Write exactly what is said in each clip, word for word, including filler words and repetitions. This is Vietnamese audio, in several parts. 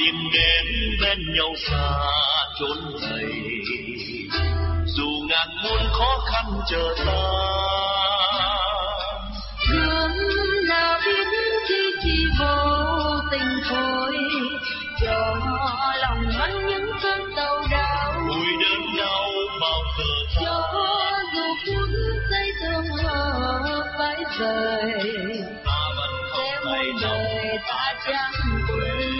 tìm đến bên nhau xa chốn này, dù ngàn muôn khó khăn chờ ta. Thương nào biết chi chi vô tình thôi, cho lòng vẫn những cơn đau đau. Vui đơn đau bao giờ cho dù phút giây thương hờ phải rời, sẽ muôn đời ta chẳng quên.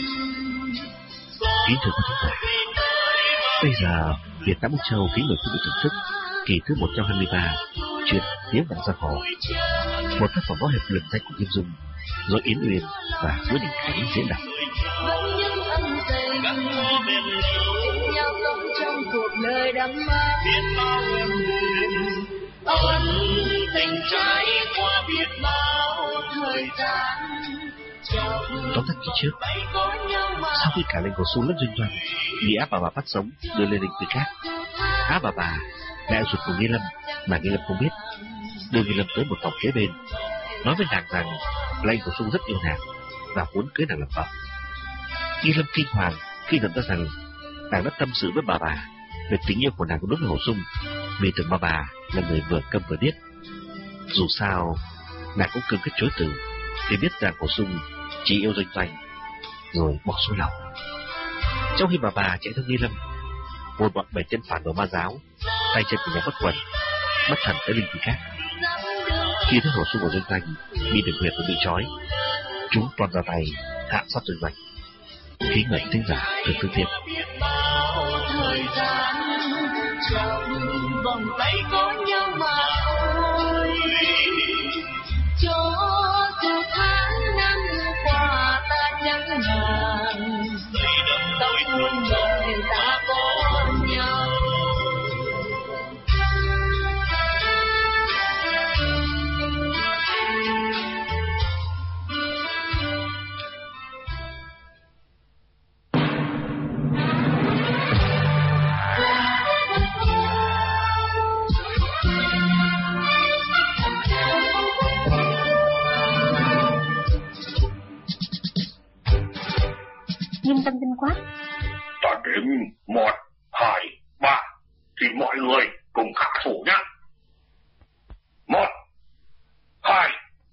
Kính thưa quý khán giả, bây giờ Việt Nam Úc Châu kính mời quý vị thưởng thức kỳ thứ một trăm hai mươi ba chuyện Tiếng Vọng Giang Hồ, một tác phẩm võ hiệp lừng danh của Kim Dung do Yến Uyên và Nguyễn Đình Khánh diễn đọc. Vẫn những ân tình chính nhau sống trong cuộc đời đắm mê, biết bao em đêm ân tình trải qua biết bao thời gian. Tóm tắt kỳ trước, sau khi cả lên cổ Sung lẫn Doanh Doanh bị Á Bà Bà bắt sống đưa lên đình Tư Cát, Á Bà Bà mẹ ruột của Nghi Lâm mà Nghi Lâm không biết đưa Nghi Lâm tới một phòng kế bên, nói với nàng rằng Lệnh Cổ Sung rất yêu nàng và muốn cưới nàng làm vợ. Nghi Lâm kinh hoàng khi nhận ra rằng nàng đã tâm sự với bà bà về tình yêu của nàng đối với Cổ Sung, vì tưởng bà bà là người vừa câm vừa điếc. Dù sao nàng cũng cương quyết chối từ vì biết rằng Cổ Sung chỉ yêu Doanh Doanh, rồi bỏ xuống lòng. Trong khi bà bà chạy theo Nghi Lâm, một bọn bảy chân phản đồ ma giáo tay chân của nhà bất quần bất thần tới linh Tư Cát. Khi thấy Cổ Sung của Doanh Doanh bị đường huyệt và bị trói, chúng toàn ra tay hạ sát Doanh Doanh. Kính mời thính giả thưởng thức tiếp. Vòng tay có nhau mà thôi, cho dù tháng năm qua ta chẳng ngàn, tóc muôn đời ta có nhau. Nhưng Tâm Tinh quát: Ta đếm một, hai, ba thì mọi người cùng hạ thủ nhá. Một, hai,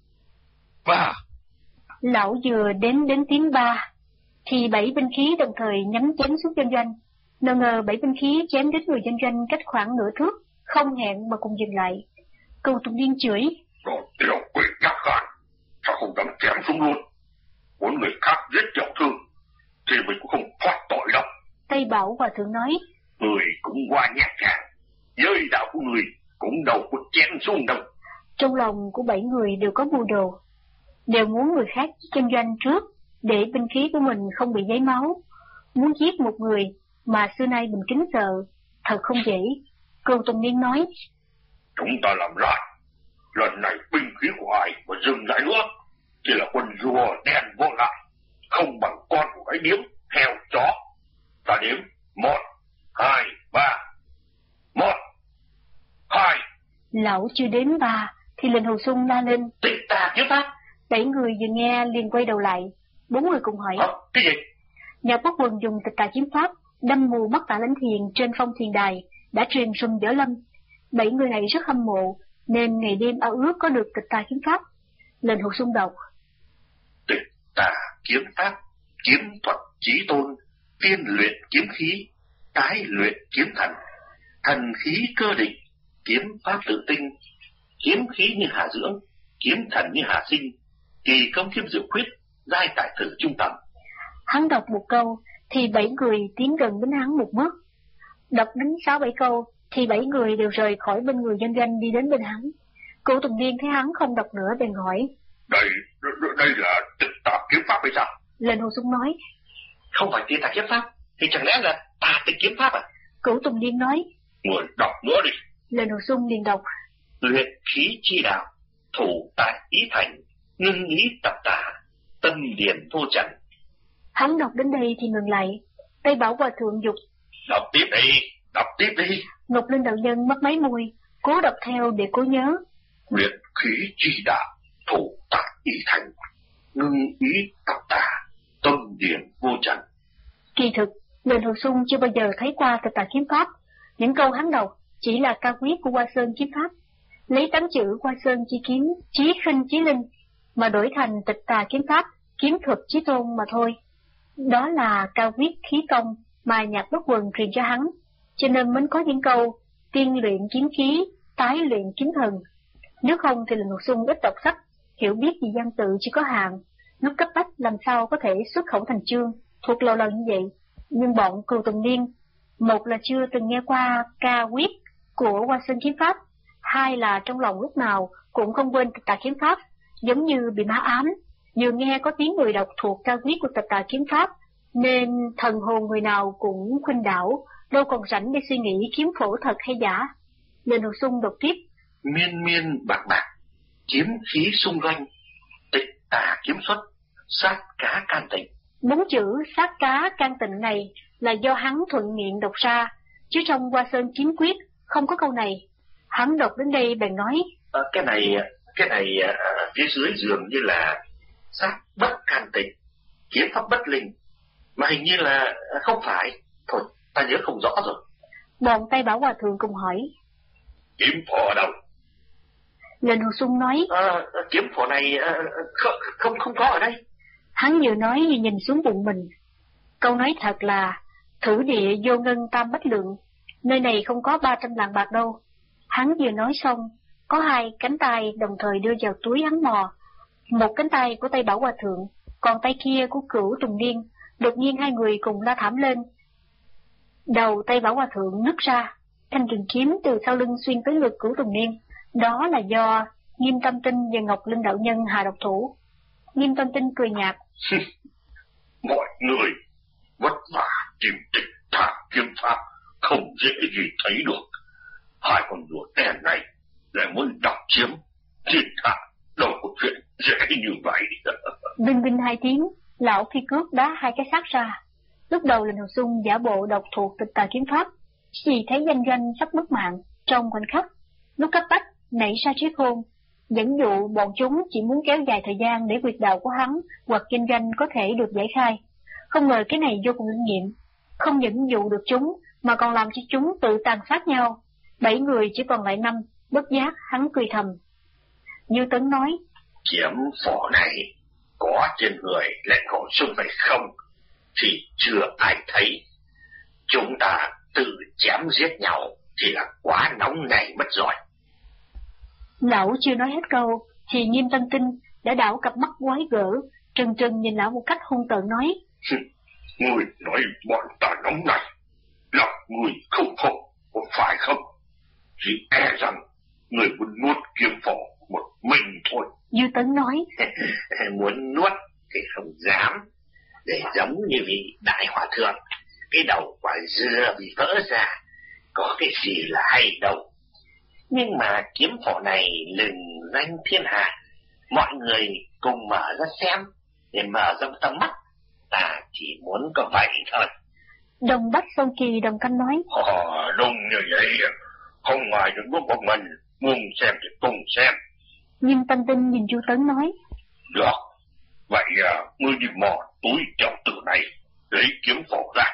ba. Lão vừa đếm đến tiếng ba thì bảy binh khí đồng thời nhắm chém xuống Doanh Doanh. Nào ngờ bảy binh khí chém đến người Doanh Doanh cách khoảng nửa thước, không hẹn mà cùng dừng lại. Cừu Tùng Điên chửi: Đồ tiểu quỷ nhát gan, sao không dám chém xuống luôn? Muốn người khác giết tiểu thư thì mình cũng không thoát tội đâu. Tây Bảo Hòa Thượng nói: Người cũng qua nhát gan, giới đạo của người cũng đâu có chém xuống đâu. Trong lòng của bảy người đều có mưu đồ, đều muốn người khác giết Doanh Doanh trước để binh khí của mình không bị giấy máu. Muốn giết một người mà xưa nay mình kính sợ thật không dễ. Cừu Tùng Niên nói: Chúng ta làm lại, lần này binh khí của ai mà dừng lại nữa thì là quân rùa đen vô lại, không bằng con của cái điếm heo chó. Ta đếm một, hai, ba. Một, hai. Lão chưa đến ba thì Lệnh Hồ Sung la lên: Tịch tà kiếm pháp. Bảy người vừa nghe liền quay đầu lại, bốn người cùng hỏi: à, cái gì? Nhà Quốc Quân dùng tịch tà kiếm pháp đâm mù mắt Tạ Lãnh Thiền trên phong thiền đài, đã truyền sùng Võ Lâm. Bảy người này rất hâm mộ nên ngày đêm ao ước có được tịch tà kiếm pháp. Lệnh Hồ Sung đọc: Tịch tà kiếm pháp, kiếm thuật chí tôn, tiên luyện kiếm khí, tái luyện kiếm thần, thần khí cơ định, kiếm pháp tự tinh, kiếm khí như hà dưỡng, kiếm thần như hà sinh, kỳ công kiếm diệu quyết, giai tài tử trung tầm. Hắn đọc một câu thì bảy người tiến gần đến hắn một bước. Đọc đến sáu bảy câu thì bảy người đều rời khỏi bên người Doanh Doanh đi đến bên hắn. Cửu Tùng Điên thấy hắn không đọc nữa bèn hỏi: Đây, đây là tịch tà kiếm pháp hay sao? Lệnh Hồ Sung nói: Không phải tịch tà kiếm pháp thì chẳng lẽ là tà tịch kiếm pháp à? Cửu Tùng Điên nói: Người đọc nữa đi. Lệnh Hồ Sung liền đọc: Luyện khí chi đạo, thủ tại ý thành, ngưng ý tập tà, tâm điển vô trần. Hắn đọc đến đây thì ngừng lại. Tây Bảo Hòa Thượng dục: Đọc tiếp đi, đọc tiếp đi. Ngọc Linh đạo nhân mất mấy môi, cố đọc theo để cố nhớ. Luyện khí chi đạo, thủ tại ý thành, ngưng ý tập tà, tâm điển vô trần. Kỳ thực, Lệnh Hồ Xuân chưa bao giờ thấy qua Tịch Tà Kiếm Pháp. Những câu hắn đọc chỉ là ca quyết của Hoa Sơn Kiếm Pháp, lấy tám chữ Hoa Sơn chi kiếm, chí khinh chí linh mà đổi thành Tịch Tà Kiếm Pháp, kiếm thuật chí tôn mà thôi. Đó là ca quyết khí công mà Nhạc Bất Quần truyền cho hắn, cho nên mới có những câu tiên luyện kiếm khí, tái luyện kiếm thần. Nếu không thì Lệnh Hồ Xuân ít đọc sách, hiểu biết gì văn tự chỉ có hạn, lúc cấp bách làm sao có thể xuất khẩu thành chương, thuộc lầu lầu như vậy. Nhưng bọn Cừu Tùng Niên, một là chưa từng nghe qua ca quyết của Hoa Sơn Kiếm Pháp, hai là trong lòng lúc nào cũng không quên Tịch Tà Kiếm Pháp, giống như bị ma ám, vừa nghe có tiếng người đọc thuộc ca quyết của Tịch Tà Kiếm Pháp, nên thần hồn người nào cũng khuynh đảo, đâu còn rảnh để suy nghĩ kiếm phổ thật hay giả. Lệnh Hồ Xuân đọc tiếp: Miên miên bạc bạc, kiếm khí xung doanh, tịch tà kiếm xuất, sát cá can tịnh. Bốn chữ sát cá can tịnh này là do hắn thuận miệng đọc ra, chứ trong Hoa Sơn Kiếm Quyết không có câu này. Hắn đọc đến đây bèn nói: à, cái này cái này à, phía dưới dường như là sát bất can tịnh, kiếm pháp bất linh, mà hình như là không phải. Thôi, ta nhớ không rõ rồi. Bọn Tây Bảo Hòa Thượng cùng hỏi: Kiếm phổ ở đâu? Lệnh Hồ Xuân nói: à, kiếm phổ này à, không, không không có ở đây. Hắn vừa nói vừa nhìn xuống bụng mình. Câu nói thật là thử địa vô ngân tam bách lượng, nơi này không có ba trăm lạng bạc đâu. Hắn vừa nói xong, có hai cánh tay đồng thời đưa vào túi hắn mò. Một cánh tay của Tây Bảo Hòa Thượng, còn tay kia của Cửu Tùng Niên. Đột nhiên hai người cùng la thảm lên. Đầu Tây Bảo Hòa Thượng nứt ra, thanh trường kiếm từ sau lưng xuyên tới ngực Cửu Tùng Niên. Đó là do Nghiêm Tâm Tinh và Ngọc Linh đạo nhân hạ độc thủ. Nghiêm Tâm Tinh cười nhạt: Mọi người vất vả tìm Tịch Tà Kiếm Pháp không dễ gì thấy được. Hai con rùa đen này lại muốn độc chiếm thiên hạ, đâu có chuyện dễ như vậy. Vinh vinh hai tiếng, lão phi cước đá hai cái xác ra. Lúc đầu Lệnh Hồ Xuân giả bộ độc thuộc Tịch Tà Kiếm Pháp, chỉ thấy danh doanh sắp mất mạng trong khoảnh khắc. Lúc cấp bách nảy ra trí khôn, dẫn dụ bọn chúng chỉ muốn kéo dài thời gian để quyệt đạo của hắn hoặc kinh doanh có thể được giải khai. Không ngờ cái này vô cùng linh nghiệm, không những dụ được chúng mà còn làm cho chúng tự tàn sát nhau. Bảy người chỉ còn lại năm, bất giác hắn cười thầm. Như Tấn nói: Kiếm phổ này có trên người Lệnh Hồ Xuân phải không thì chưa ai thấy. Chúng ta tự chém giết nhau thì là quá nóng nảy mất rồi. Lão chưa nói hết câu thì Nghiêm Tâm Tinh đã đảo cặp mắt quái gở, trừng trừng nhìn lão một cách hung tợn nói: Người nói bọn ta nóng này, lòng người không khổ, có phải không? Chỉ e rằng người muốn nuốt kiếm phổ một mình thôi. Dư Tấn nói: Muốn nuốt thì không dám, để giống như vị đại hòa thượng, cái đầu quả dưa bị vỡ ra, có cái gì là hay đâu. Nhưng mà kiếm phổ này lừng danh thiên hạ, mọi người cùng mở ra xem, để mở rộng tầm mắt, ta chỉ muốn có vậy thôi. Đồng Bách Sông Kỳ đồng canh nói: Ờ, đúng như vậy, không ngoài được bước một mình, muốn xem thì cùng xem. Nghiêm Tâm Tinh nhìn Chu Tấn nói: Được, vậy à, ngươi đi mò túi tiểu tử này, lấy kiếm phổ ra.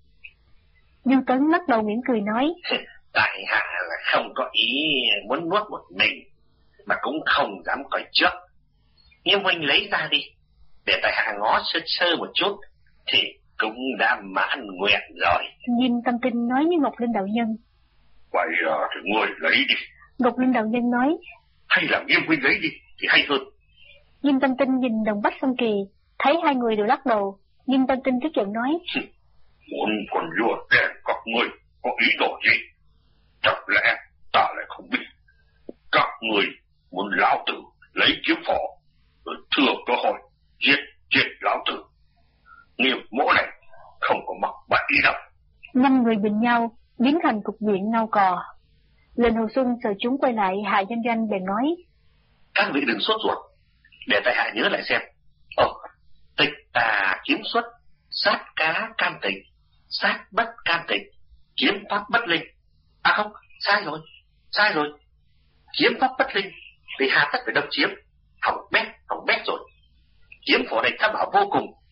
Du Tấn lắc đầu mỉm cười nói: Tại hạ là không có ý muốn nuốt một mình, mà cũng không dám coi trước. Nhưng huynh lấy ra đi, để tại hạ ngó sơ sơ một chút, thì cũng đã mãn nguyện rồi. Nghiêm Tâm Tinh nói với Ngọc Linh đạo nhân: Vậy à, thì ngươi lấy đi. Ngọc Linh đạo nhân nói: Hay là Nghiêm huynh lấy đi thì hay hơn. Nghiêm Tâm Tinh nhìn Đồng Bách Sông Kỳ, thấy hai người đều lắc đầu. Nghiêm Tâm Tinh tức giận nói: Muốn con rùa đen các ngươi có ý đồ gì? Chắc lẽ ta lại không biết. Các ngươi muốn lão tử lấy kiếm phổ, rồi thừa cơ hội giết chết lão tử. Nghiêm mỗ này không có mắc bẫy đâu. Năm người bình nhau, biến thành cục diện ngao cò. Lệnh Hồ Xuân sợ chúng quay lại hạ danh doanh bèn nói: Các vị đừng sốt ruột, để tại hạ nhớ lại xem. Ồ, tịch tà kiếm xuất, sát cá can tịnh, sát bất can tịnh, kiếm pháp bất linh. À không, sai rồi, sai rồi. Kiếm pháp bất linh thì hà tất phải đâm chiếm, hỏng bét, hỏng bét rồi. Kiếm phổ này tham bảo vô cùng,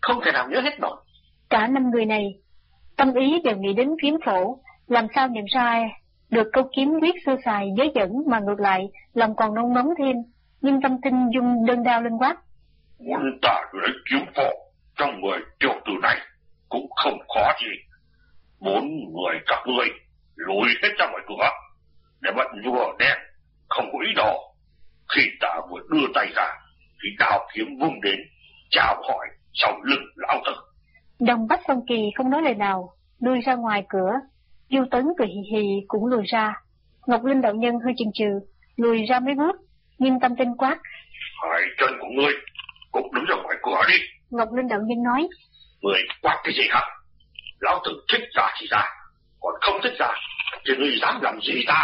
không thể nào nhớ hết nổi. Cả năm người này, tâm ý đều nghĩ đến kiếm phổ, làm sao nhận ra được câu kiếm quyết sơ sài giới dẫn mà ngược lại, lòng còn nôn nóng thêm, nhưng tâm tinh dung đơn đao lên quát. Muốn ta lấy kiếm phổ trong mười tiểu tử này cũng không khó gì. Bốn người các ngươi lùi hết ra ngoài cửa, để bọn rùa đen không có ý đồ. Khi ta vừa đưa tay ra, thì đao kiếm vung đến, chào hỏi sau lưng lão tử. Đồng Bách Phong Kỳ không nói lời nào, lui ra ngoài cửa. Du Tấn cười hì hì cũng lùi ra. Ngọc Linh đạo nhân hơi chần chừ, lùi ra mấy bước, nhưng tâm tinh quát. Hai chân của ngươi cũng đứng ra ngoài cửa đi. Ngọc Linh đạo nhân nói. Ngươi quát cái gì hả? Lão tử thích ra thì ra, còn không thích ra thì ngươi dám làm gì ta?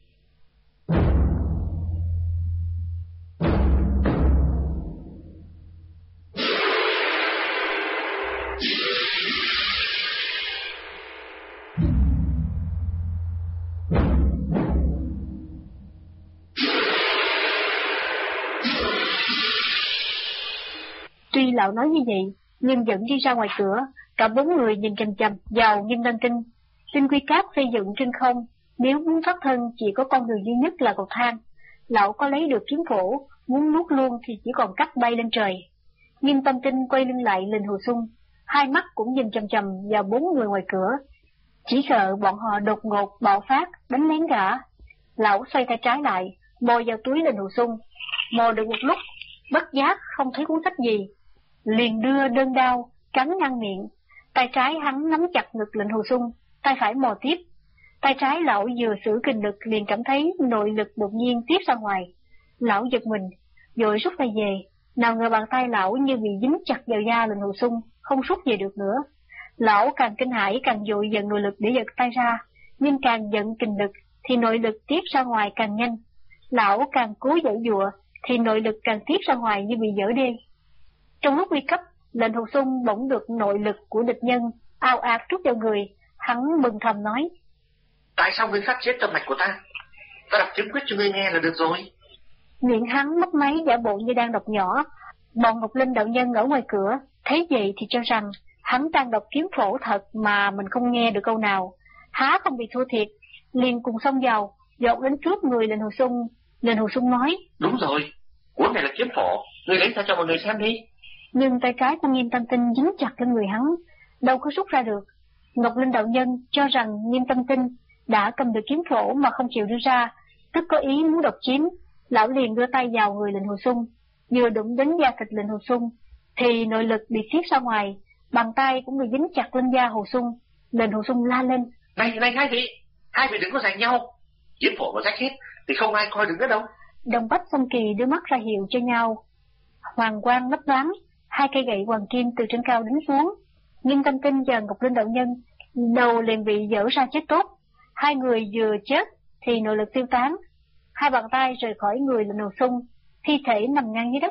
Tuy lão nói như vậy, nhưng vẫn đi ra ngoài cửa, cả bốn người nhìn chằm chằm vào Nghiêm Đăng Kinh. Tinh quy cáp xây dựng trên không, nếu muốn thoát thân chỉ có con đường duy nhất là cầu thang. Lão có lấy được kiếm phổ, muốn nuốt luôn thì chỉ còn cách bay lên trời. Nghiêm Tâm Tinh quay lưng lại Linh Hồ Xuân, hai mắt cũng nhìn chằm chằm vào bốn người ngoài cửa, chỉ sợ bọn họ đột ngột bạo phát đánh lén gã. Lão xoay tay trái lại, mò vào túi Linh Hồ Xuân, mò được một lúc, bất giác không thấy cuốn sách gì, liền đưa đơn đao cắn ngang miệng. Tay trái hắn nắm chặt ngực Lệnh Hồ Xuân, tay phải mò tiếp. Tay trái lão vừa sử kình lực liền cảm thấy nội lực đột nhiên tiết ra ngoài. Lão giật mình, vội rút tay về. Nào ngờ bàn tay lão như bị dính chặt vào da Lệnh Hồ Xuân, không rút về được nữa. Lão càng kinh hãi càng vội dần nội lực để giật tay ra, nhưng càng giận kình lực thì nội lực tiết ra ngoài càng nhanh. Lão càng cố giãy giụa thì nội lực càng tiết ra ngoài như bị dở đê. Trong lúc nguy cấp, Lệnh Hồ Xuân bỗng được nội lực của địch nhân ao ạt trút vào người. Hắn mừng thầm nói. Tại sao ngươi phát chết tâm mạch của ta? Ta đọc kiếm quyết cho ngươi nghe là được rồi. Miệng hắn mấp máy giả bộ như đang đọc nhỏ. Bọn Ngọc Linh đạo nhân ở ngoài cửa thấy vậy thì cho rằng hắn đang đọc kiếm phổ thật mà mình không nghe được câu nào. Há không bị thua thiệt, liền cùng xông vào, dột đến trước người Lệnh Hồ Xuân. Lệnh Hồ Xuân nói. Đúng rồi, cuốn này là kiếm phổ, ngươi lấy ra cho mọi người xem đi. Nhưng tay trái của Nghiêm Tâm Tinh dính chặt lên người hắn, đâu có rút ra được. Ngọc Linh đạo nhân cho rằng Nghiêm Tâm Tinh đã cầm được kiếm phổ mà không chịu đưa ra, tức có ý muốn độc chiếm. Lão liền đưa tay vào người Lệnh Hồ Xuân, vừa đụng đến da thịt Lệnh Hồ Xuân thì nội lực bị tiết ra ngoài, bàn tay cũng bị dính chặt lên da Hồ Xuân. Lệnh Hồ Xuân la lên. Này này hai vị, hai vị đừng có giành nhau, kiếm phổ mà rách hết thì không ai coi được nữa đâu. Đồng Bách Song Kỳ đưa mắt ra hiệu cho nhau. Hoàng quang lấp loáng, hai cây gậy hoàng kim từ trên cao đánh xuống. Nghiêm Tâm Tinh và Ngọc Linh đạo nhân đầu liền bị dở ra chết tốt. Hai người vừa chết thì nội lực tiêu tán, hai bàn tay rời khỏi người Lệnh Hồ Xuân, thi thể nằm ngang dưới đất.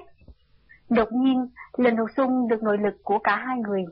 Đột nhiên Lệnh Hồ Xuân được nội lực của cả hai người.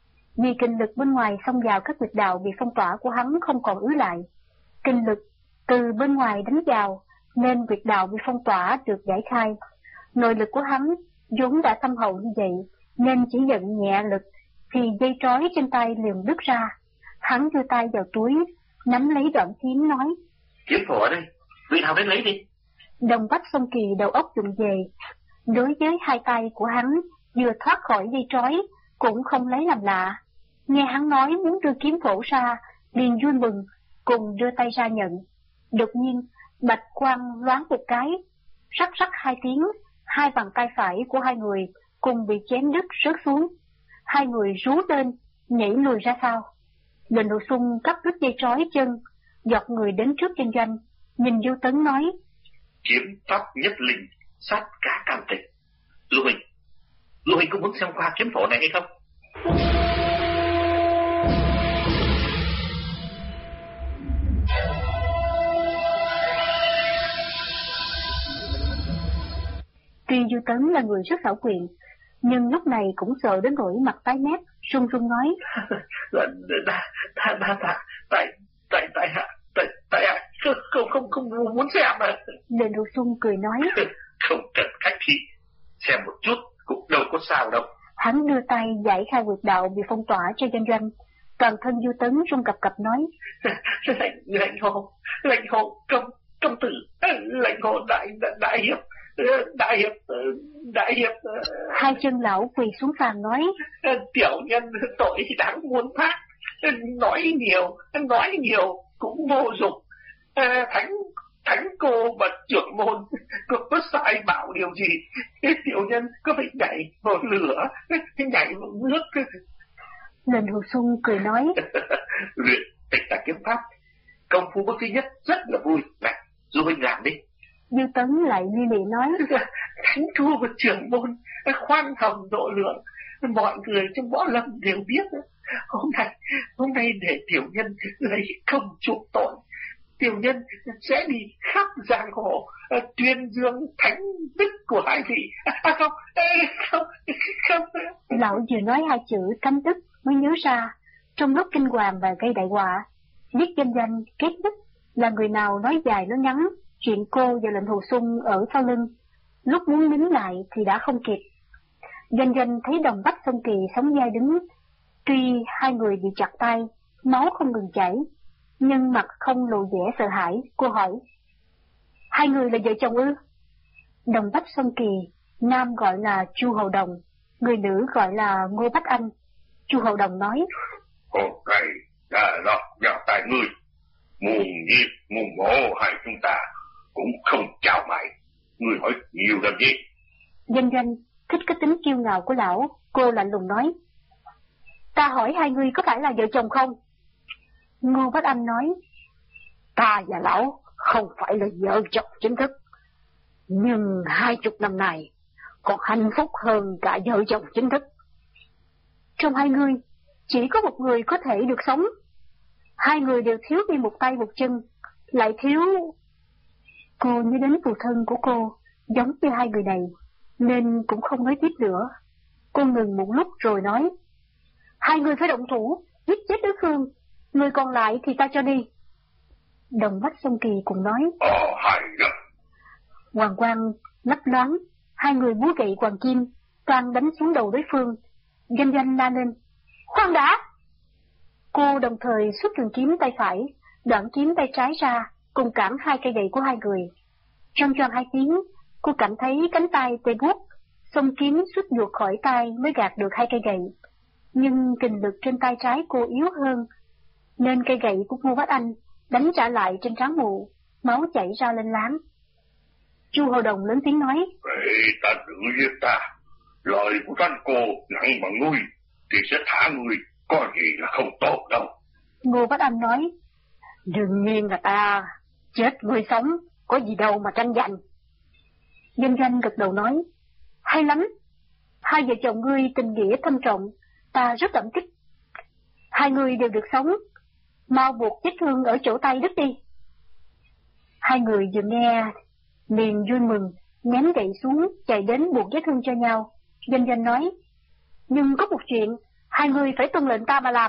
Vì kinh lực bên ngoài xông vào các huyệt đạo bị phong tỏa của hắn không còn ứ lại, kinh lực từ bên ngoài đánh vào nên huyệt đạo bị phong tỏa được giải khai. Nội lực của hắn vốn đã thâm hậu như vậy nên chỉ giận nhẹ lực thì dây trói trên tay liền đứt ra. Hắn đưa tay vào túi, nắm lấy đoạn kiếm nói. Kiếm phổ ở đây, vị nào đến lấy đi. Đồng Bách Song Kỳ đầu óc dụng về, đối với hai tay của hắn vừa thoát khỏi dây trói cũng không lấy làm lạ. Nghe hắn nói muốn đưa kiếm phổ ra, liền vui mừng, cùng đưa tay ra nhận. Đột nhiên bạch quang loáng một cái, rắc rắc hai tiếng, hai bàn tay phải của hai người cùng bị chém đứt rớt xuống. Hai người rú lên, nhảy lùi ra sau. Lệnh Hồ Xuân cắt đứt dây trói chân, giọt người đến trước Doanh Doanh, nhìn Du Tấn nói. Kiếm pháp nhất linh, sát cả cam tịch. Lưu Hình, Lưu Hình có muốn xem qua kiếm phổ này hay không? Tuy Du Tấn là người rất xảo quyện, nhưng lúc này cũng sợ đến nỗi mặt tái mét, run run nói. Ta, ta, ta, ta, tại, tại, tại hạ, tại, tại hạ, không, không, không muốn xem mà. Lệnh Hồ Xuân cười nói. Không cần khách khí, xem một chút cũng đâu có sao đâu. Hắn đưa tay giải khai huyệt đạo bị phong tỏa cho Doanh Doanh. Toàn thân Du Tấn run cập cập nói: Lệnh lệnh hồ, lệnh hồ công công tử, lệnh hồ đại đại hiệp, đại hiệp, đại hiệp. Hai chân lão quỳ xuống sàn nói: Tiểu nhân tội đáng muôn phát, nói nhiều, nói nhiều cũng vô dụng. Thánh thánh cô bậc trưởng môn có, có sai bảo điều gì, tiểu nhân có phải nhảy vào lửa, nhảy vào nước. Lệnh Hồ Xuân cười nói: Luyện tịch tà kiếm pháp, công phu bước thứ nhất rất là vui, này Du huynh làm đi. Dư Tấn lại li lị nói: Thánh cô bậc trưởng môn khoan hồng độ lượng, mọi người trong võ lâm đều biết. Hôm nay hôm nay để tiểu nhân lấy công chuộc tội, tiểu nhân sẽ đi khắp giang hồ tuyên dương thánh đức của hai vị. À không, không, không. Lão vừa nói hai chữ cấm đức mới nhớ ra, trong lúc kinh hoàng và gây đại họa, biết Doanh Doanh kết đức là người nào nói dài nói ngắn chuyện cô và Lệnh Hồ Xuân ở sau lưng, lúc muốn nín lại thì đã không kịp. Doanh Doanh thấy Đồng Bách Sông Kỳ sống dai đứng, tuy hai người bị chặt tay, máu không ngừng chảy, nhưng mặt không lộ vẻ sợ hãi. Cô hỏi: Hai người là vợ chồng ư? Đồng Bách Sông Kỳ, nam gọi là Chu Hầu Đồng, người nữ gọi là Ngô Bách Anh. Chu Hầu Đồng nói: Hôm nay đã lọt vào tay ngươi, muôn nhiệt muôn mộ hai chúng ta cũng không chào mày, ngươi hỏi nhiều làm gì? Doanh Doanh thích cái tính kiêu ngạo của lão, cô lạnh lùng nói: Ta hỏi hai người có phải là vợ chồng không? Ngô Bách Anh nói: Ta và lão không phải là vợ chồng chính thức, nhưng hai chục năm này còn hạnh phúc hơn cả vợ chồng chính thức. Trong hai người chỉ có một người có thể được sống, hai người đều thiếu đi một tay một chân, lại thiếu... Cô nhớ đến phụ thân của cô giống như hai người này, nên cũng không nói tiếp nữa. Cô ngừng một lúc rồi nói: Hai người phải động thủ, giết chết đối phương, người còn lại thì ta cho đi. Đồng Bách Sông Kỳ cùng nói: Ờ, hay lắm. Hoàng quang lấp loáng, hai người búa gậy hoàng kim, toàn đánh xuống đầu đối phương. Doanh Doanh la lên: Khoan đã! Cô đồng thời xuất trường kiếm tay phải, đoạn kiếm tay trái ra, cùng cản hai cây gậy của hai người. Trong choang hai tiếng, cô cảm thấy cánh tay tê buốt, xông kiếm xuất ruột khỏi tay mới gạt được hai cây gậy. Nhưng kình lực trên tay trái cô yếu hơn, nên cây gậy của Ngô Bách Anh đánh trả lại trên trán mụ, máu chảy ra lên láng. Chu Hầu Đồng lớn tiếng nói: Vậy ta tự giết ta, lời của thanh cô nặng bằng ngươi thì sẽ thả ngươi, có gì là không tốt đâu. Ngô Bách Anh nói: Đương nhiên là ta chết ngươi sống, có gì đâu mà tranh giành. Doanh Doanh gật đầu nói: Hay lắm, hai vợ chồng ngươi tình nghĩa thâm trọng, ta rất cảm kích. Hai người đều được sống, mau buộc vết thương ở chỗ tay đứt đi. Hai người vừa nghe liền vui mừng, ném gậy xuống chạy đến buộc vết thương cho nhau. Doanh Doanh nói: Nhưng có một chuyện, hai người phải tuân lệnh ta mà làm.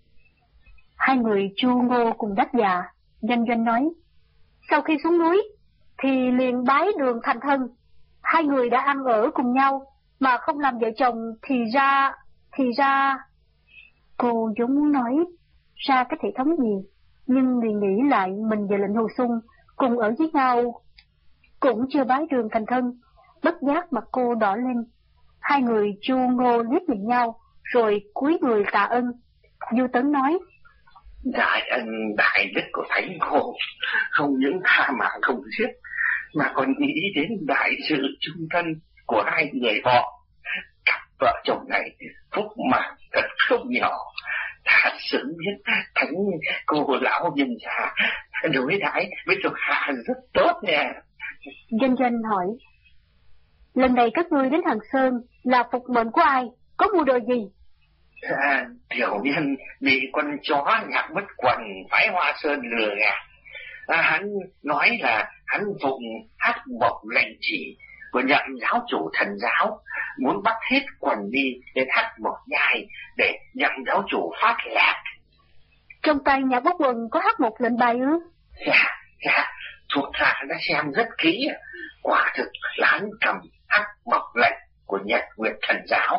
Hai người Chu Ngô cùng đáp dạ. Doanh Doanh nói: Sau khi xuống núi thì liền bái đường thành thân. Hai người đã ăn ở cùng nhau mà không làm vợ chồng thì ra thì ra cô vốn muốn nói ra cái hệ thống gì, nhưng liền nghĩ lại mình và Lệnh Hồ Xuân cùng ở với nhau cũng chưa bái đường thành thân, bất giác mặt cô đỏ lên. Hai người Chu Ngô liếc nhìn nhau rồi cúi người tạ ơn. Du Tấn nói: Đại ân đại đức của Thánh Cô không những tha mạng không giết, mà còn nghĩ đến đại sự chung thân của hai người họ. Cặp vợ chồng này phúc mạng thật không nhỏ. Ta sớm biết Thánh Cô lão nhân già đối đãi với thuộc hạ rất tốt nè. Doanh Doanh hỏi: Lần này các ngươi đến Hằng Sơn là phục mệnh của ai, có mưu đồ gì? À, tiểu nhân bị con chó nhặt mất quần phái Hoa Sơn lừa gạt. À, hắn nói là hắn phụng hắc bộc lệnh chỉ của nhậm giáo chủ thần giáo, muốn bắt hết quần đi để hắc bộc nhai để nhậm giáo chủ phát lạc. Trong tay nhà bốc quần có hắc một lệnh bài ư? Dạ, dạ, thuộc hạ đã xem rất kỹ, quả thực là hắn cầm hắc bộc lệnh của Nhật Nguyệt thần giáo.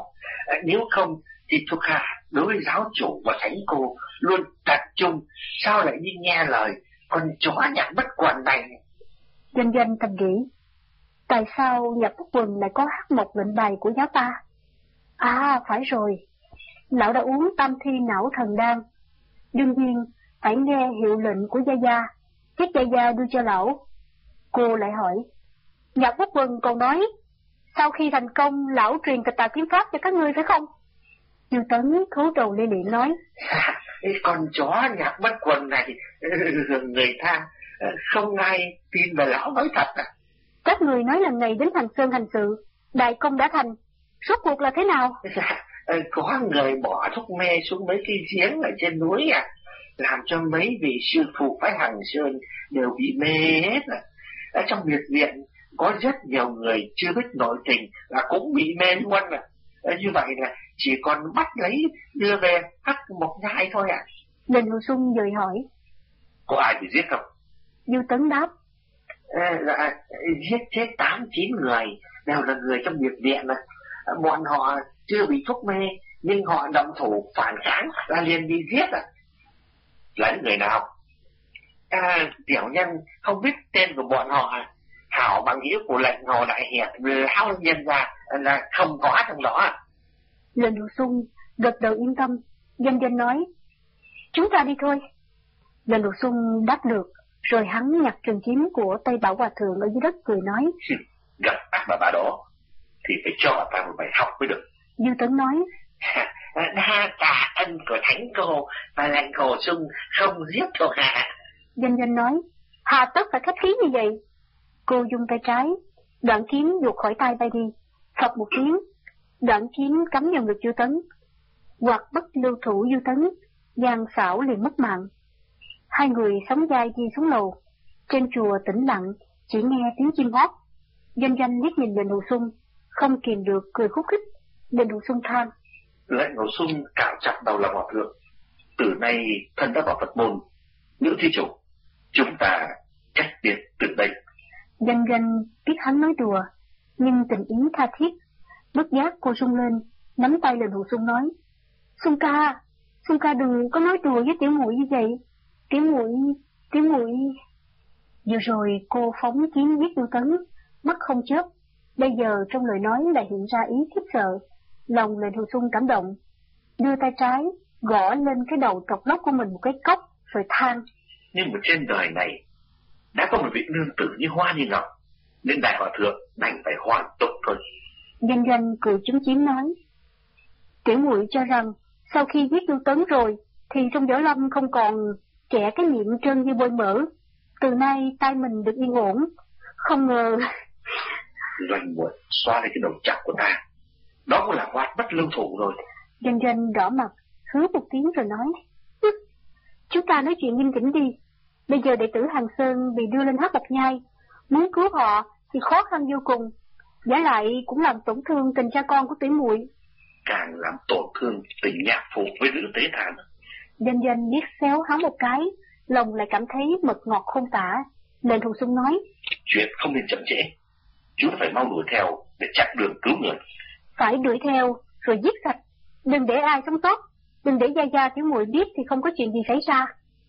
Nếu không thì thuộc hạ đối với giáo chủ và thánh cô luôn tập trung, sao lại đi nghe lời con chó nhặt bất quần này? Doanh Doanh thầm nghĩ, tại sao Nhạc Bất Quần lại có hát một lệnh bài của giáo ta? À, phải rồi, lão đã uống tam thi não thần đan, đương nhiên phải nghe hiệu lệnh của Gia Gia, chắc Gia Gia đưa cho lão. Cô lại hỏi, Nhạc Bất Quần còn nói, sau khi thành công lão truyền tịch tà kiếm pháp cho các ngươi phải không? Dương Tấn khấu đầu lê lịa nói, à, con chó Nhạc Bất Quần này, người ta không ai tin về lão nói thật à? Các người nói lần này đến Hành Sơn hành sự, đại công đã thành, rốt cuộc là thế nào? Dạ, có người bỏ thuốc mê xuống mấy cái giếng ở trên núi à, làm cho mấy vị sư phụ phái Hằng Sơn đều bị mê hết à. Ở trong biệt viện có rất nhiều người chưa biết nội tình là cũng bị mê luôn à. Như vậy là chỉ còn bắt lấy đưa về hắc một nhai thôi à. Lệnh Hồ Xuân dời hỏi, có ai bị giết không? Dư Tấn đáp, à, là, giết chết tám chín người đều là người trong biệt viện à. Bọn họ chưa bị thuốc mê nhưng họ động thủ phản kháng là liền bị giết à. Là người nào? À, tiểu nhân không biết tên của bọn họ. Hảo bằng nghĩa của lệnh Hồ Đại Hiệp lão nhân ra là không có trong đó. Lệnh Hồ Xuân gật đầu yên tâm. Doanh Doanh nói, chúng ta đi thôi. Lệnh Hồ Xuân đáp được, rồi hắn nhặt trường kiếm của Tây Bảo Hòa Thượng ở dưới đất cười nói, gặp ác bà bà đó thì phải cho ta một bài học mới được. Dư Tấn nói, đa tạ ân của thánh cô và lệnh Hồ Xuân không giết thuộc hạ. Doanh Doanh nói, hà tất phải khách khí như vậy. Cô dùng tay trái, đoạn kiếm vụt khỏi tay bay đi, phập một tiếng, đoạn kiếm cắm vào ngực Dư Tấn, hoặc bất lưu thủ Dư Tấn, gian xảo liền mất mạng. Hai người sóng vai đi xuống lầu, trên chùa tĩnh lặng, chỉ nghe tiếng chim hót. Doanh Doanh liếc nhìn Lệnh Hồ Xuân, không kìm được cười khúc khích. Lệnh Hồ Xuân than, Lệnh Hồ Xuân cạo chặt đầu lòng hòa thượng, từ nay thân đã vào Phật môn. Nữ thí chủ, chúng ta cách biệt từ đây. Doanh Doanh biết hắn nói đùa, nhưng tình ý tha thiết. Bất giác cô rung lên, nắm tay Lệnh Hồ Xuân nói, Xuân ca, Xuân ca đừng có nói đùa với tiểu muội như vậy. Tiểu muội, tiểu muội. Vừa rồi cô phóng kiếm giết Dư Tấn, mắt không chớp. Bây giờ trong lời nói lại hiện ra ý khiếp sợ. Lòng Lệnh Hồ Xuân cảm động, đưa tay trái gõ lên cái đầu trọc lóc của mình một cái cốc, rồi than, nhưng mà trên đời này đã có một vị nương tử như hoa như ngọc, nên đại hòa thượng đành phải hoàn tục thôi. Doanh Doanh cười chúm chím nói, tiểu muội cho rằng sau khi giết Dư Tấn rồi thì trong võ lâm không còn trẻ cái miệng trơn như bôi mỡ. Từ nay tay mình được yên ổn, không ngờ. Doanh muội xoa lên cái đầu chọc của ta, đó cũng là hoạt bất lưu thủ rồi. Doanh Doanh đỏ mặt, hứ một tiếng rồi nói, chúng ta nói chuyện nghiêm chỉnh đi. Bây giờ đệ tử Hằng Sơn bị đưa lên Hắc Bạch Nhai, muốn cứu họ thì khó khăn vô cùng, giả lại cũng làm tổn thương tình cha con của tiểu muội. Càng làm tổn thương tình nhạc phụ với nữ tế thản. Doanh Doanh biết xéo hắn một cái, lòng lại cảm thấy mật ngọt không tả. Lệnh Hồ Xuân nói, chuyện không nên chậm trễ, chúng phải mau đuổi theo để chặn đường cứu người. Phải đuổi theo rồi giết sạch, đừng để ai sống sót, đừng để Gia Gia tiểu muội biết thì không có chuyện gì xảy ra.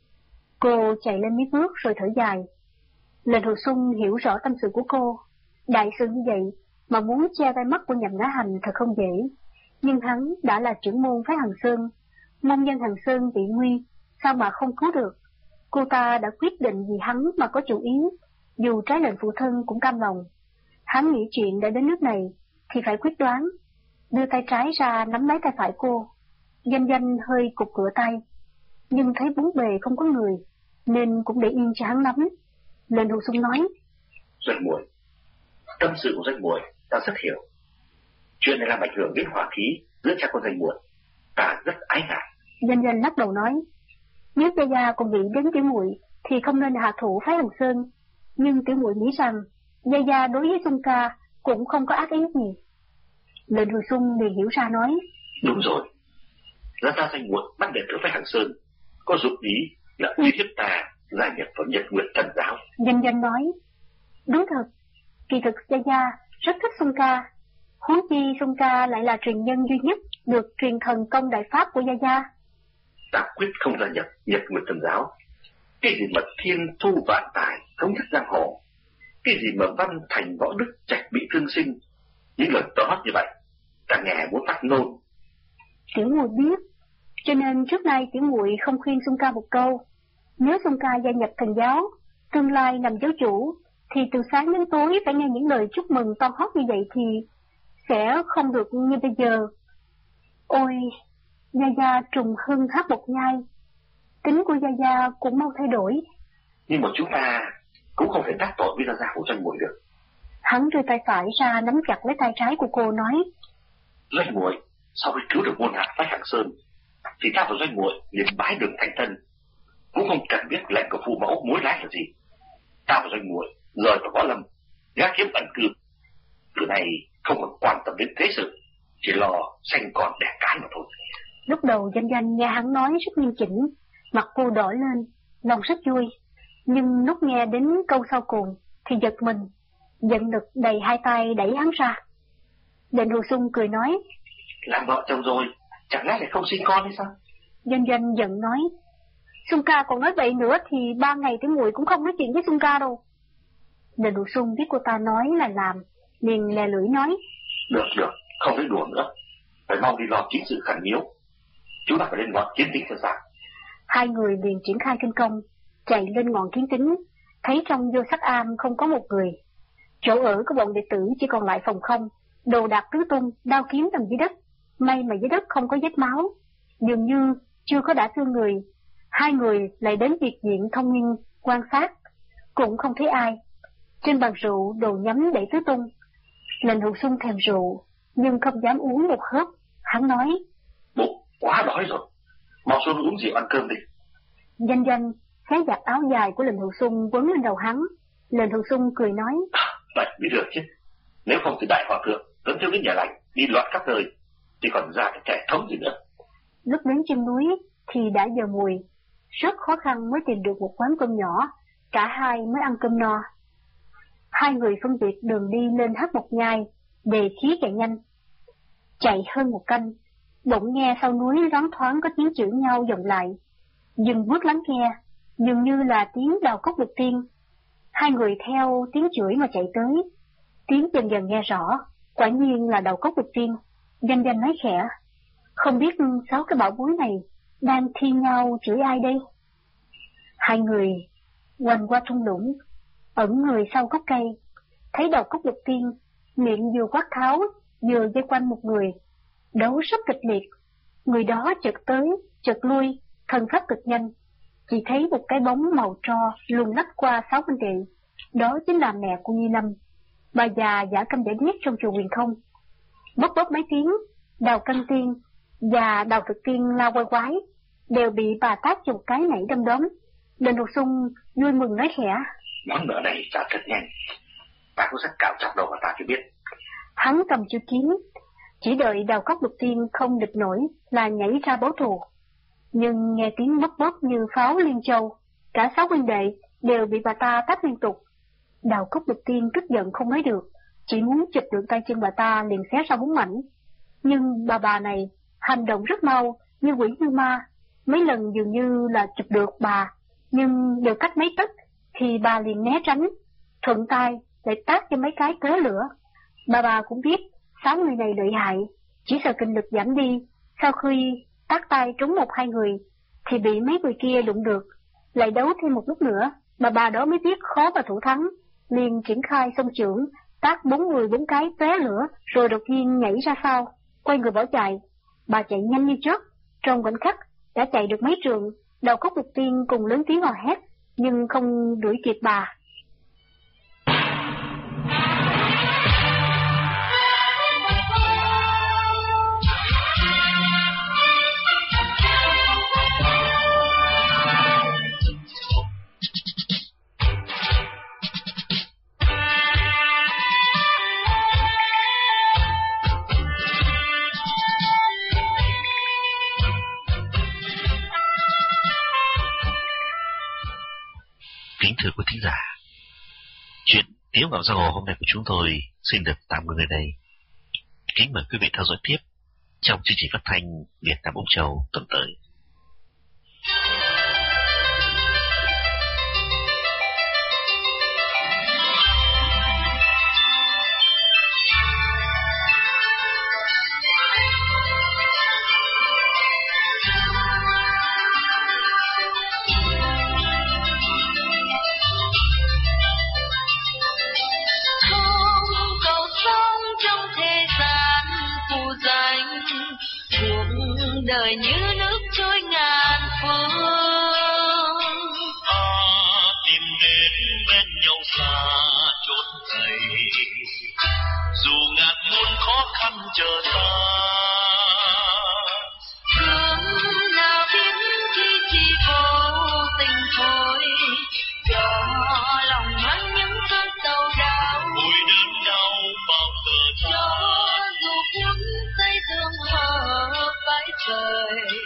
Cô chạy lên mấy bước rồi thở dài. Lệnh Hồ Xuân hiểu rõ tâm sự của cô. Đại sự như vậy mà muốn che tai mắt của Nhậm Ngã Hành thật không dễ. Nhưng hắn đã là trưởng môn phái Hằng Sơn, môn nhân Hằng Sơn bị nguy, sao mà không cứu được. Cô ta đã quyết định vì hắn mà có chủ ý, dù trái lệnh phụ thân cũng cam lòng. Hắn nghĩ chuyện đã đến nước này thì phải quyết đoán, đưa tay trái ra nắm lấy tay phải cô. Doanh Doanh hơi cụp cửa tay, nhưng thấy bốn bề không có người, nên cũng để yên cho hắn nắm. Lệnh Hồ Xuân nói, Doanh muội, tâm sự của Doanh muội ta rất hiểu. Chuyện này làm ảnh hưởng đến hòa khí giữa cha con Doanh muội, ta rất ái ngại. Doanh Doanh lắc đầu nói, nếu Gia Gia còn nghĩ đến tiểu muội thì không nên hạ thủ phái Hằng Sơn, nhưng tiểu muội nghĩ rằng Gia Gia đối với Xuân ca cũng không có ác ý gì. Lệnh Hồ Xuân liền hiểu ra nói, đúng rồi, ra ta Doanh muội bắt đệ tử phái Hằng Sơn có dụng ý là uy hiếp ta gia nhập vào Nhật Nguyệt Thần giáo. Doanh Doanh nói, đúng thật, kỳ thực Gia Gia rất thích Xuân ca, Huống chi Sung Ca lại là truyền nhân duy nhất được truyền thần công đại pháp của Gia Gia. Ta quyết không gia nhập Nhật Nguyệt Thần giáo. Cái gì mà thiên thu vạn tài, thống nhất giang hồ, cái gì mà văn thành võ đức, trạch bị thương sinh, những lời đó như vậy, ta nghe muốn phát nôn. Tiểu Muội biết, cho nên trước nay Tiểu Muội không khuyên Sung Ca một câu. Nếu Sung Ca gia nhập thần giáo, tương lai làm giáo chủ, thì từ sáng đến tối phải nghe những lời chúc mừng to hót như vậy thì sẽ không được như bây giờ. Ôi, Gia Gia trùng hưng hát một nhai, tính của Gia Gia cũng mau thay đổi. Nhưng mà chúng ta cũng không thể đắc tội với Gia Gia của Doanh Muội được. Hắn đưa tay phải ra nắm chặt lấy tay trái của cô nói: Doanh Muội sau khi cứu được môn hạ phái Hạng Sơn, thì ta và Doanh Muội liền bái đường thành thân, cũng không cần biết lệnh của phụ mẫu mối lái là gì. Ta và Doanh Muội rời vào võ lâm, gác kiếm ẩn cư, từ này không còn quan tâm đến thế sự, chỉ lo sanh con đẻ cái mà thôi. Lúc đầu Danh Danh nghe hắn nói rất nghiêm chỉnh, mặt cô đỏ lên, lòng rất vui. Nhưng lúc nghe đến câu sau cùng thì giật mình, giận lực đầy hai tay đẩy hắn ra. Lệnh Hồ Sung cười nói: Làm vợ chồng rồi, chẳng lẽ lại không sinh con hay sao? Danh Danh giận nói: Sung Ca còn nói vậy nữa thì ba ngày Tiểu Muội cũng không nói chuyện với Sung Ca đâu. Lệnh Hồ Sung biết cô ta nói là làm, liền lè lưỡi nói: Được được, không thấy đùa nữa, phải mau đi lo chính sự khẩn yếu. Chúng ta phải lên ngọn Kiến Tính cho sao? Hai người liền triển khai kinh công, chạy lên ngọn Kiến Tính, thấy trong vô sắc am không có một người. Chỗ ở của bọn đệ tử chỉ còn lại phòng không, đồ đạc tứ tung, đao kiếm nằm dưới đất. May mà dưới đất không có vết máu, dường như chưa có đã thương người. Hai người lại đến biệt viện thông minh quan sát, cũng không thấy ai. Trên bàn rượu đồ nhắm để tứ tung. Lệnh Hồ Sung thèm rượu, nhưng không dám uống một hớp. Hắn nói: Bụng quá đói rồi, mau xuống uống rượu ăn cơm đi. Danh Danh xé giặt áo dài của Lệnh Hồ Sung quấn lên đầu hắn. Lệnh Hồ Sung cười nói: À, vậy mới được chứ. Nếu không thì đại hòa thượng dẫn theo đến nhà lành đi loạn khắp nơi, thì còn ra cái kẻ thống gì nữa. Lúc đến chân núi thì đã giờ mùi, rất khó khăn mới tìm được một quán cơm nhỏ, cả hai mới ăn cơm no. Hai người phân biệt đường đi lên Hát Một Nhai, đề khí chạy nhanh. Chạy hơn một canh, bỗng nghe sau núi loáng thoáng có tiếng chửi nhau vọng lại. Dừng bước lắng nghe, dường như là tiếng Đào Cốc Lục Tiên. Hai người theo tiếng chửi mà chạy tới, tiếng dần dần nghe rõ, quả nhiên là Đào Cốc Lục Tiên. Danh Danh nói khẽ: Không biết sáu cái bảo bối này đang thi nhau chửi ai đây? Hai người quanh qua thung lũng, ẩn người sau gốc cây, thấy Đào Cốc Lục Tiên miệng vừa quát tháo vừa dây quanh một người, đấu rất kịch liệt. Người đó chợt tới chợt lui, thần pháp cực nhanh. Chỉ thấy một cái bóng màu tro luồn lách qua sáu huynh đệ, đó chính là mẹ của Nhi Lâm, bà già giả câm giả điếc trong chùa Huyền Không. Bóp bóp mấy tiếng, Đào Căn Tiên và Đào Thực Tiên lao quay quái, đều bị bà tát cho một cái nảy đâm đóm. Lệnh Hồ Sung vui mừng nói khẽ: Món nợ này trả thật nhanh, ta cũng rất cạo chọc đầu mà ta chưa biết. Hắn cầm chữ kiếm, chỉ đợi Đào Cốc Lục Tiên không địch nổi là nhảy ra báo thù. Nhưng nghe tiếng bóp bóp như pháo liên châu, cả sáu huynh đệ đều bị bà ta tát liên tục. Đào Cốc Lục Tiên tức giận không nói được, chỉ muốn chụp được tay chân bà ta liền xé ra bốn mảnh. Nhưng bà bà này hành động rất mau, như quỷ như ma. Mấy lần dường như là chụp được bà, nhưng đều cách mấy tấc thì bà liền né tránh, thuận tay lại tát cho mấy cái cớ lửa. Bà bà cũng biết sáu người này lợi hại, chỉ sợ kinh lực giảm đi. Sau khi tát tay trúng một hai người thì bị mấy người kia đụng được, lại đấu thêm một lúc nữa, bà bà đó mới biết khó mà thủ thắng, liền triển khai song chưởng tát bốn người bốn cái tóe lửa, rồi đột nhiên nhảy ra sau, quay người bỏ chạy. Bà chạy nhanh như chớp, trong khoảnh khắc đã chạy được mấy trường. Đào Cốc Lục Tiên cùng lớn tiếng hò hét, nhưng không đuổi kịp bà. Kính thưa quý thính giả, chuyện Tiếu Ngạo Giang Hồ hôm nay của chúng tôi xin được tạm ngừng ở đây. Kính mời quý vị theo dõi tiếp trong chương trình phát thanh Việt Nam Úc Châu tuần tới. Đời như nước trôi ngàn phương, ta tìm đến bên nhau xa chốn thầy, dù ngàn muôn khó khăn chờ ta. Thương nào biết khi chỉ vô tình thôi, cho lòng hắn những cơn sầu đau. Ôi đớn đau bao giờ cho dù cuốn dây thương hờ vai trời.